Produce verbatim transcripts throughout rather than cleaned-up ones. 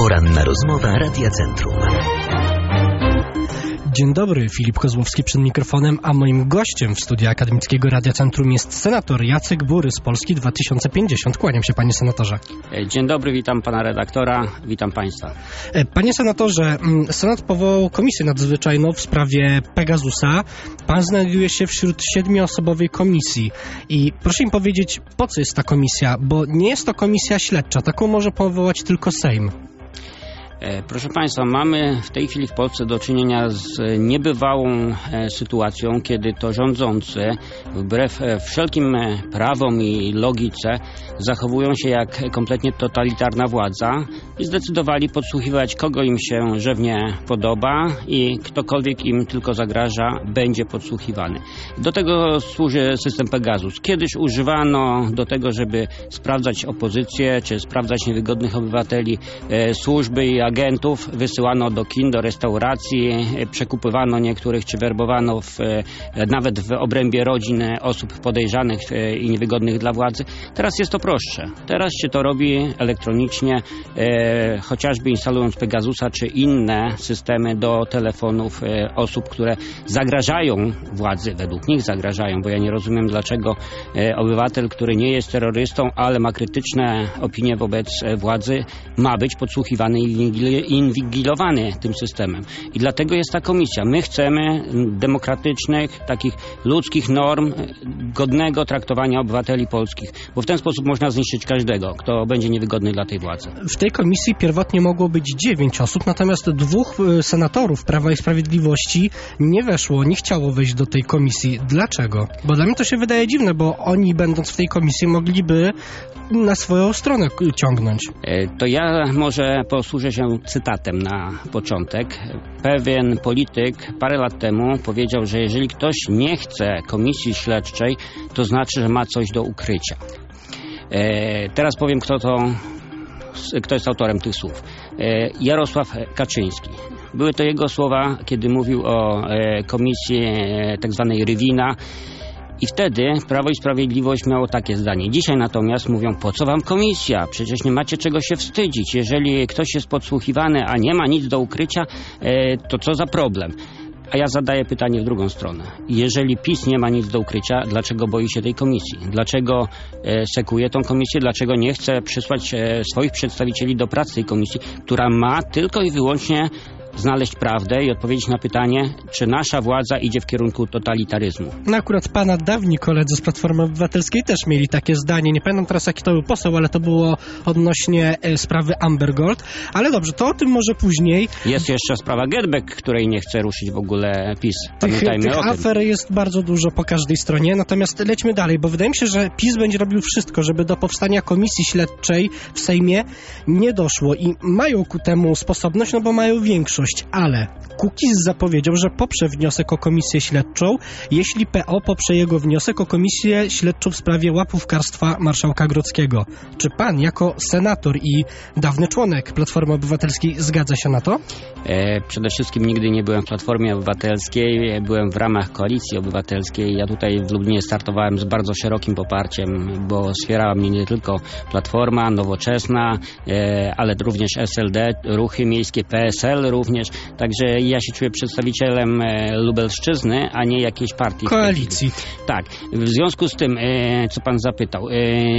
Poranna rozmowa Radia Centrum. Dzień dobry, Filip Kozłowski przed mikrofonem, a moim gościem w studiu akademickiego Radia Centrum jest senator Jacek Bury z Polski dwa tysiące pięćdziesiąt. Kłaniam się, panie senatorze. Dzień dobry, witam pana redaktora, witam państwa. Panie senatorze, Senat powołał komisję nadzwyczajną w sprawie Pegasusa. Pan znajduje się wśród siedmioosobowej komisji i proszę mi powiedzieć, po co jest ta komisja, bo nie jest to komisja śledcza, taką może powołać tylko Sejm. Proszę państwa, mamy w tej chwili w Polsce do czynienia z niebywałą sytuacją, kiedy to rządzący wbrew wszelkim prawom i logice zachowują się jak kompletnie totalitarna władza i zdecydowali podsłuchiwać, kogo im się żywnie podoba i ktokolwiek im tylko zagraża, będzie podsłuchiwany. Do tego służy system Pegasus. Kiedyś używano do tego, żeby sprawdzać opozycję, czy sprawdzać niewygodnych obywateli, służby i agentów, wysyłano do kin, do restauracji, przekupywano niektórych, czy werbowano w, nawet w obrębie rodzin osób podejrzanych i niewygodnych dla władzy. Teraz jest to prostsze. Teraz się to robi elektronicznie, e, chociażby instalując Pegasusa, czy inne systemy do telefonów e, osób, które zagrażają władzy, według nich zagrażają, bo ja nie rozumiem, dlaczego e, obywatel, który nie jest terrorystą, ale ma krytyczne opinie wobec e, władzy, ma być podsłuchiwany i inwigilowany tym systemem. I dlatego jest ta komisja. My chcemy demokratycznych, takich ludzkich norm, godnego traktowania obywateli polskich, bo w ten sposób można zniszczyć każdego, kto będzie niewygodny dla tej władzy. W tej komisji pierwotnie mogło być dziewięć osób, natomiast dwóch senatorów Prawa i Sprawiedliwości nie weszło, nie chciało wejść do tej komisji. Dlaczego? Bo dla mnie to się wydaje dziwne, bo oni, będąc w tej komisji, mogliby na swoją stronę ciągnąć. To ja może posłużę się cytatem na początek. Pewien polityk parę lat temu powiedział, że jeżeli ktoś nie chce komisji śledczej, to znaczy, że ma coś do ukrycia. E, teraz powiem, kto to, kto jest autorem tych słów. E, Jarosław Kaczyński. Były to jego słowa, kiedy mówił o e, komisji e, tak zwanej Rywina. I wtedy Prawo i Sprawiedliwość miało takie zdanie. Dzisiaj natomiast mówią, po co wam komisja? Przecież nie macie czego się wstydzić. Jeżeli ktoś jest podsłuchiwany, a nie ma nic do ukrycia, e, to co za problem? A ja zadaję pytanie w drugą stronę. Jeżeli PiS nie ma nic do ukrycia, dlaczego boi się tej komisji? Dlaczego e, sekuje tą komisję? Dlaczego nie chce przysłać e, swoich przedstawicieli do pracy tej komisji, która ma tylko i wyłącznie znaleźć prawdę i odpowiedzieć na pytanie, czy nasza władza idzie w kierunku totalitaryzmu. No akurat pana dawni koledzy z Platformy Obywatelskiej też mieli takie zdanie. Nie pamiętam teraz, jaki to był poseł, ale to było odnośnie e, sprawy Amber Gold. Ale dobrze, to o tym może później. Jest jeszcze sprawa Getback, której nie chce ruszyć w ogóle PiS. Pamiętajmy tych, tych o tym. afer jest bardzo dużo po każdej stronie, natomiast lećmy dalej, bo wydaje mi się, że PiS będzie robił wszystko, żeby do powstania komisji śledczej w Sejmie nie doszło i mają ku temu sposobność, no bo mają większość. Ale Kukiz zapowiedział, że poprze wniosek o komisję śledczą, jeśli P O poprze jego wniosek o komisję śledczą w sprawie łapówkarstwa marszałka Grodzkiego. Czy pan jako senator i dawny członek Platformy Obywatelskiej zgadza się na to? E, przede wszystkim nigdy nie byłem w Platformie Obywatelskiej, byłem w ramach Koalicji Obywatelskiej. Ja tutaj w Lublinie startowałem z bardzo szerokim poparciem, bo wspierała mnie nie tylko Platforma, Nowoczesna, e, ale również S L D, ruchy miejskie, P S L również. Także ja się czuję przedstawicielem e, Lubelszczyzny, a nie jakiejś partii. Koalicji. Tak. W związku z tym, e, co pan zapytał, e,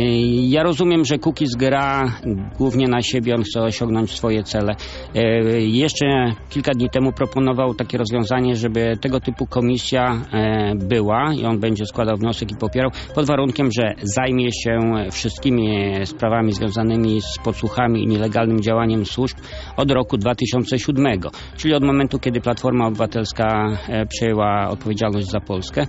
ja rozumiem, że Kukiz gra głównie na siebie, on chce osiągnąć swoje cele. E, jeszcze kilka dni temu proponował takie rozwiązanie, żeby tego typu komisja e, była i on będzie składał wniosek i popierał, pod warunkiem, że zajmie się wszystkimi sprawami związanymi z podsłuchami i nielegalnym działaniem służb od roku dwa tysiące siódmego. Czyli od momentu, kiedy Platforma Obywatelska e, przejęła odpowiedzialność za Polskę.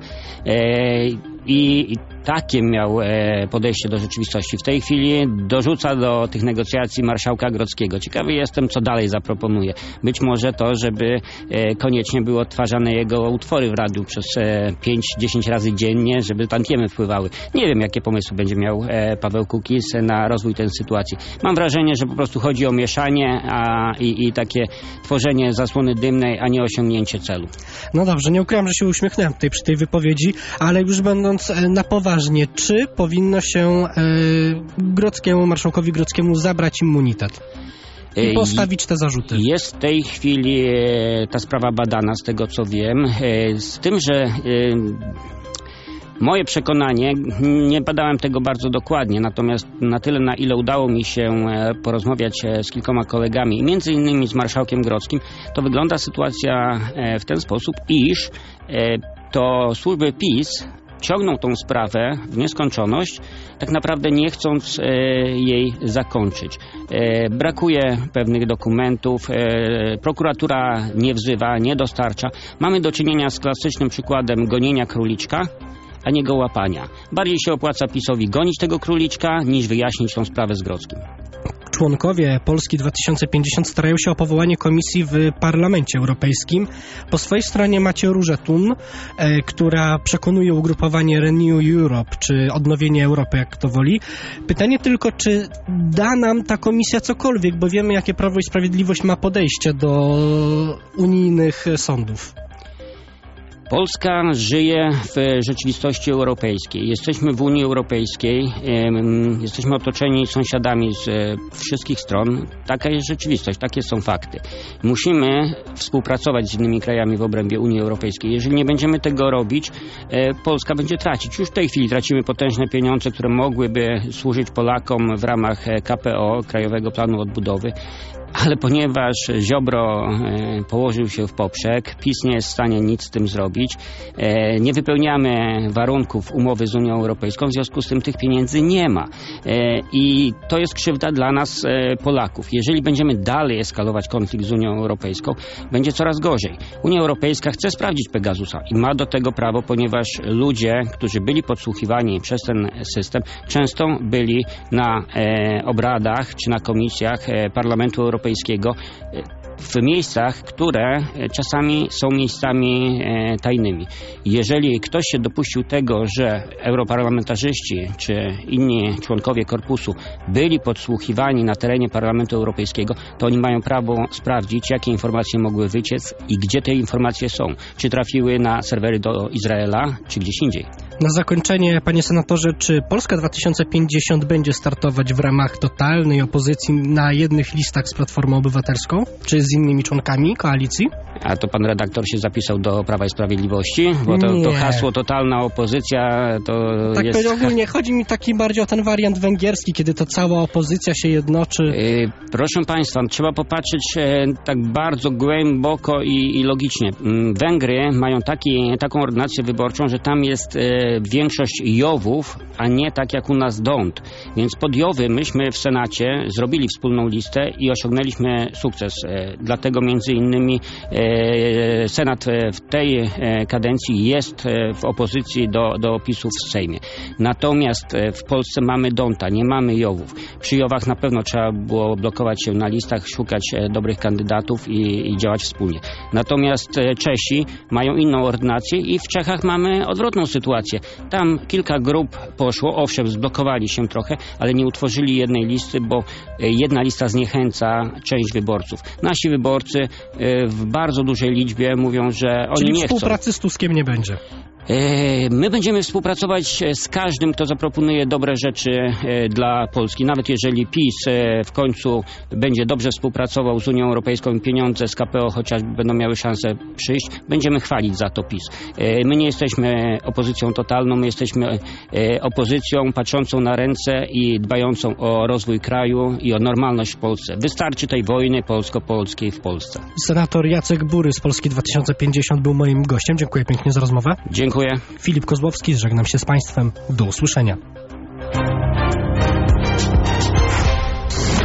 E, i, i takie miał e, podejście do rzeczywistości. W tej chwili dorzuca do tych negocjacji marszałka Grodzkiego. Ciekawy jestem, co dalej zaproponuje. Być może to, żeby e, koniecznie były odtwarzane jego utwory w radiu przez e, pięć dziesięć razy dziennie, żeby tantiemy wpływały. Nie wiem, jakie pomysły będzie miał e, Paweł Kukiz na rozwój tej sytuacji. Mam wrażenie, że po prostu chodzi o mieszanie a, i, i takie tworzenie zasłony dymnej, a nie osiągnięcie celu. No dobrze, nie ukrywam, że się uśmiechnąłem tutaj przy tej wypowiedzi, ale już będąc na poważnie, czy powinno się e, Grodzkiemu, marszałkowi Grodzkiemu zabrać immunitet? I postawić te zarzuty. Jest w tej chwili ta sprawa badana, z tego co wiem, z tym, że moje przekonanie, nie badałem tego bardzo dokładnie, natomiast na tyle, na ile udało mi się porozmawiać z kilkoma kolegami, między innymi z marszałkiem Grodzkim, to wygląda sytuacja w ten sposób, iż to służby PiS ciągną tą sprawę w nieskończoność, tak naprawdę nie chcąc e, jej zakończyć. E, brakuje pewnych dokumentów, e, prokuratura nie wzywa, nie dostarcza. Mamy do czynienia z klasycznym przykładem gonienia króliczka, a nie go łapania. Bardziej się opłaca PiS-owi gonić tego króliczka, niż wyjaśnić tą sprawę z Grodzkim. Członkowie Polski dwa tysiące pięćdziesiąt starają się o powołanie komisji w Parlamencie Europejskim. Po swojej stronie macie Różę Thun, e, która przekonuje ugrupowanie Renew Europe, czy Odnowienie Europy, jak to woli. Pytanie tylko, czy da nam ta komisja cokolwiek, bo wiemy, jakie Prawo i Sprawiedliwość ma podejście do unijnych sądów. Polska żyje w rzeczywistości europejskiej. Jesteśmy w Unii Europejskiej, jesteśmy otoczeni sąsiadami z wszystkich stron. Taka jest rzeczywistość, takie są fakty. Musimy współpracować z innymi krajami w obrębie Unii Europejskiej. Jeżeli nie będziemy tego robić, Polska będzie tracić. Już w tej chwili tracimy potężne pieniądze, które mogłyby służyć Polakom w ramach K P O, Krajowego Planu Odbudowy. Ale ponieważ Ziobro e, położył się w poprzek, PiS nie jest w stanie nic z tym zrobić, e, nie wypełniamy warunków umowy z Unią Europejską, w związku z tym tych pieniędzy nie ma. E, I to jest krzywda dla nas, e, Polaków. Jeżeli będziemy dalej eskalować konflikt z Unią Europejską, będzie coraz gorzej. Unia Europejska chce sprawdzić Pegasusa i ma do tego prawo, ponieważ ludzie, którzy byli podsłuchiwani przez ten system, często byli na e, obradach czy na komisjach e, Parlamentu Europejskiego w miejscach, które czasami są miejscami e, tajnymi. Jeżeli ktoś się dopuścił tego, że europarlamentarzyści czy inni członkowie korpusu byli podsłuchiwani na terenie Parlamentu Europejskiego, to oni mają prawo sprawdzić, jakie informacje mogły wyciec i gdzie te informacje są. Czy trafiły na serwery do Izraela, czy gdzieś indziej. Na zakończenie, panie senatorze, czy Polska dwa tysiące pięćdziesiąt będzie startować w ramach totalnej opozycji na jednych listach z Platformą Obywatelską, czy z innymi członkami koalicji? A to pan redaktor się zapisał do Prawa i Sprawiedliwości? Bo to, to hasło totalna opozycja to tak jest... Tak ogólnie chodzi mi taki bardziej o ten wariant węgierski, kiedy to cała opozycja się jednoczy. Yy, proszę państwa, trzeba popatrzeć e, tak bardzo głęboko i, i logicznie. Węgry mają taki, taką ordynację wyborczą, że tam jest e, większość Jowów, a nie tak jak u nas Dąd. Więc pod Jowy myśmy w Senacie zrobili wspólną listę i osiągnęliśmy sukces. E, dlatego między innymi e, Senat w tej kadencji jest w opozycji do, do PiS-u w Sejmie. Natomiast w Polsce mamy Donta, nie mamy Jowów. Przy Jowach na pewno trzeba było blokować się na listach, szukać dobrych kandydatów i, i działać wspólnie. Natomiast Czesi mają inną ordynację i w Czechach mamy odwrotną sytuację. Tam kilka grup poszło, owszem, zblokowali się trochę, ale nie utworzyli jednej listy, bo jedna lista zniechęca część wyborców. Nasi wyborcy w bardzo dużej liczbie mówią, że oni Czyli nie chcą. Współpracy z Tuskiem nie będzie. My będziemy współpracować z każdym, kto zaproponuje dobre rzeczy dla Polski. Nawet jeżeli PiS w końcu będzie dobrze współpracował z Unią Europejską i pieniądze z K P O chociażby będą miały szansę przyjść, będziemy chwalić za to PiS. My nie jesteśmy opozycją totalną, my jesteśmy opozycją patrzącą na ręce i dbającą o rozwój kraju i o normalność w Polsce. Wystarczy tej wojny polsko-polskiej w Polsce. Senator Jacek Bury z Polski dwa tysiące pięćdziesiąt był moim gościem. Dziękuję pięknie za rozmowę. Dziękuję. Filip Kozłowski, żegnam się z państwem. Do usłyszenia.